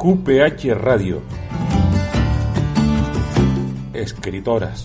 QPH Radio. Escritoras.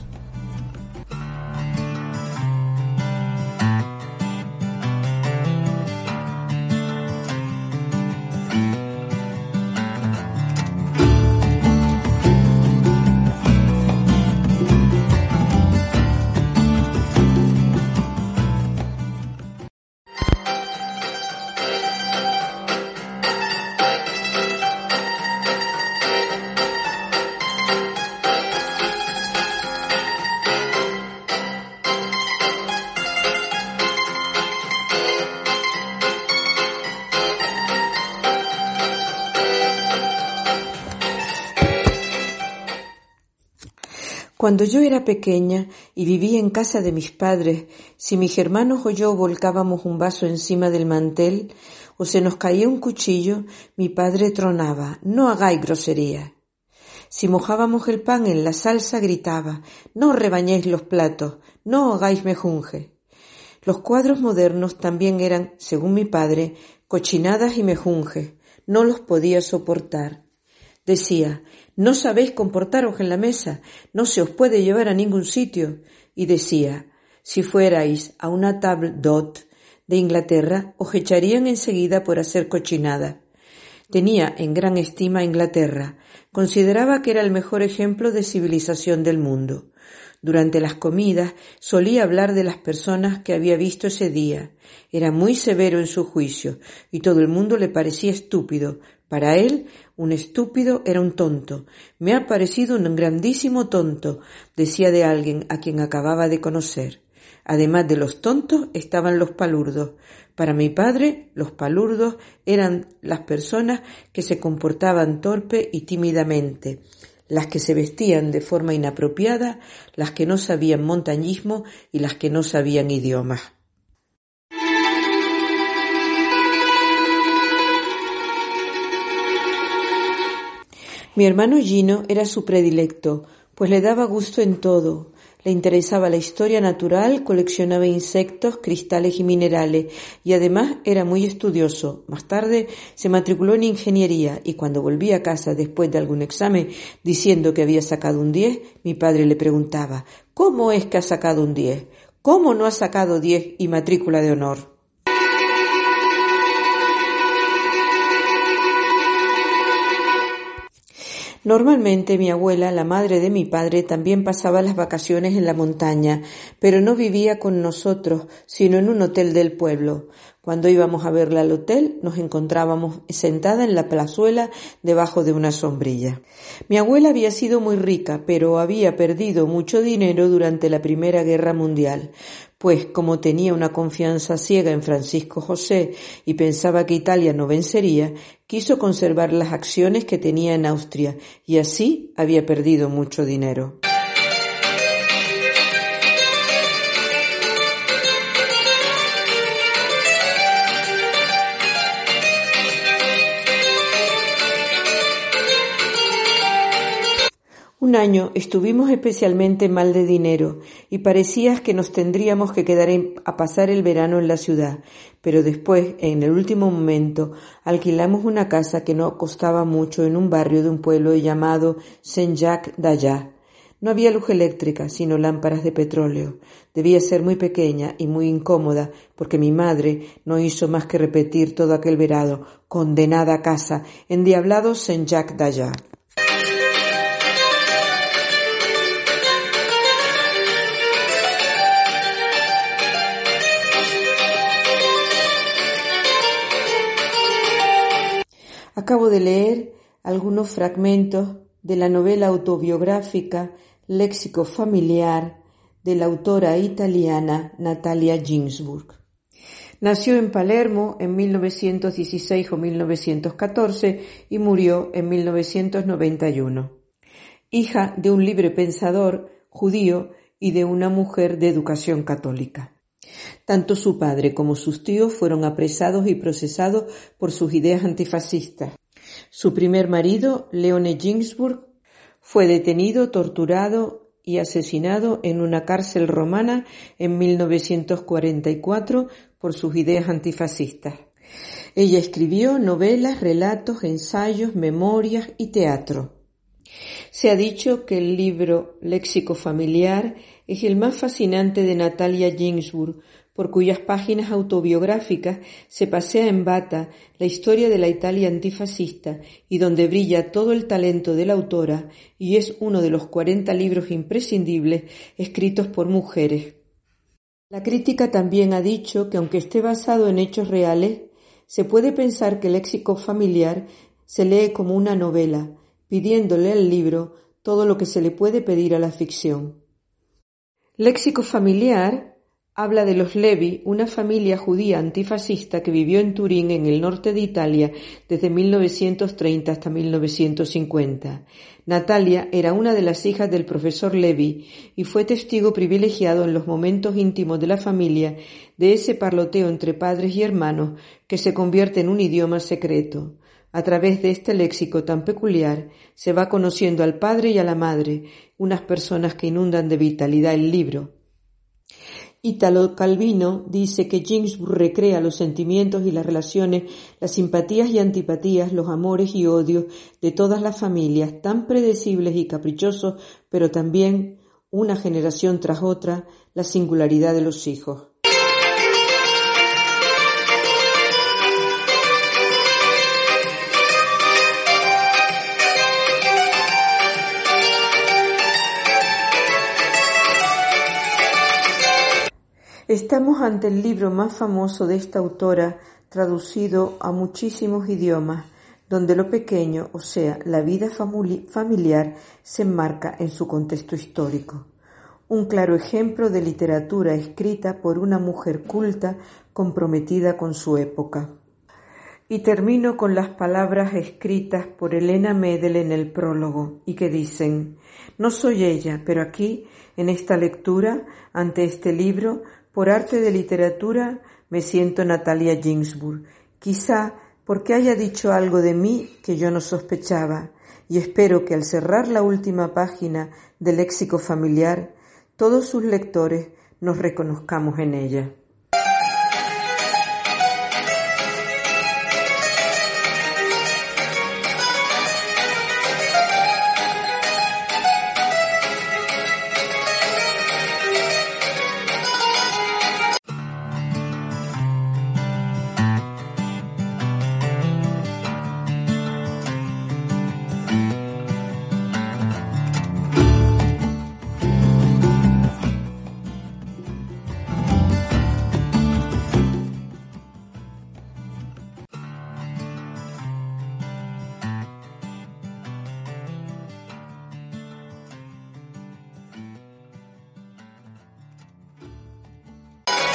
Cuando yo era pequeña y vivía en casa de mis padres, si mis hermanos o yo volcábamos un vaso encima del mantel o se nos caía un cuchillo, mi padre tronaba: «No hagáis groserías». Si mojábamos el pan en la salsa, gritaba: «No rebañéis los platos, no hagáis mejunje». Los cuadros modernos también eran, según mi padre, cochinadas y mejunjes. No los podía soportar. Decía: «No sabéis comportaros en la mesa, no se os puede llevar a ningún sitio». Y decía: «Si fuerais a una table d'hôte de Inglaterra, os echarían enseguida por hacer cochinada». Tenía en gran estima a Inglaterra. Consideraba que era el mejor ejemplo de civilización del mundo. Durante las comidas solía hablar de las personas que había visto ese día. Era muy severo en su juicio y todo el mundo le parecía estúpido. Para él, un estúpido era un tonto. «Me ha parecido un grandísimo tonto», decía de alguien a quien acababa de conocer. Además de los tontos estaban los palurdos. Para mi padre, los palurdos eran las personas que se comportaban torpe y tímidamente, las que se vestían de forma inapropiada, las que no sabían montañismo y las que no sabían idiomas. Mi hermano Gino era su predilecto, pues le daba gusto en todo. Le interesaba la historia natural, coleccionaba insectos, cristales y minerales, y además era muy estudioso. Más tarde se matriculó en ingeniería y cuando volvía a casa después de algún examen diciendo que había sacado un 10, mi padre le preguntaba: «¿Cómo es que ha sacado un 10? ¿Cómo no ha sacado 10 y matrícula de honor?». Normalmente mi abuela, la madre de mi padre, también pasaba las vacaciones en la montaña, pero no vivía con nosotros, sino en un hotel del pueblo. Cuando íbamos a verla al hotel, nos encontrábamos sentada en la plazuela debajo de una sombrilla. Mi abuela había sido muy rica, pero había perdido mucho dinero durante la Primera Guerra Mundial. Pues como tenía una confianza ciega en Francisco José y pensaba que Italia no vencería, quiso conservar las acciones que tenía en Austria y así había perdido mucho dinero. Un año estuvimos especialmente mal de dinero y parecía que nos tendríamos que quedar a pasar el verano en la ciudad, pero después, en el último momento, alquilamos una casa que no costaba mucho en un barrio de un pueblo llamado Saint-Jacques-d'Aillat. No había luz eléctrica, sino lámparas de petróleo. Debía ser muy pequeña y muy incómoda, porque mi madre no hizo más que repetir todo aquel verano: «Condenada casa, endiablado Saint-Jacques-d'Aillat». Acabo de leer algunos fragmentos de la novela autobiográfica Léxico familiar de la autora italiana Natalia Ginzburg. Nació en Palermo en 1916 o 1914 y murió en 1991. Hija de un libre pensador judío y de una mujer de educación católica. Tanto su padre como sus tíos fueron apresados y procesados por sus ideas antifascistas. Su primer marido, Leone Ginzburg, fue detenido, torturado y asesinado en una cárcel romana en 1944 por sus ideas antifascistas. Ella escribió novelas, relatos, ensayos, memorias y teatro. Se ha dicho que el libro Léxico familiar es el más fascinante de Natalia Ginzburg, por cuyas páginas autobiográficas se pasea en bata la historia de la Italia antifascista y donde brilla todo el talento de la autora, y es uno de los 40 libros imprescindibles escritos por mujeres. La crítica también ha dicho que aunque esté basado en hechos reales, se puede pensar que Léxico familiar se lee como una novela, pidiéndole al libro todo lo que se le puede pedir a la ficción. Léxico familiar habla de los Levi, una familia judía antifascista que vivió en Turín, en el norte de Italia, desde 1930 hasta 1950. Natalia era una de las hijas del profesor Levi y fue testigo privilegiado en los momentos íntimos de la familia de ese parloteo entre padres y hermanos que se convierte en un idioma secreto. A través de este léxico tan peculiar se va conociendo al padre y a la madre, unas personas que inundan de vitalidad el libro. Italo Calvino dice que Ginzburg recrea los sentimientos y las relaciones, las simpatías y antipatías, los amores y odios de todas las familias, tan predecibles y caprichosos, pero también, una generación tras otra, la singularidad de los hijos. Estamos ante el libro más famoso de esta autora, traducido a muchísimos idiomas, donde lo pequeño, o sea, la vida familiar, se enmarca en su contexto histórico. Un claro ejemplo de literatura escrita por una mujer culta comprometida con su época. Y termino con las palabras escritas por Elena Medel en el prólogo, y que dicen: no soy ella, pero aquí, en esta lectura, ante este libro, por arte de literatura, me siento Natalia Ginzburg, quizá porque haya dicho algo de mí que yo no sospechaba, y espero que al cerrar la última página del Léxico familiar, todos sus lectores nos reconozcamos en ella.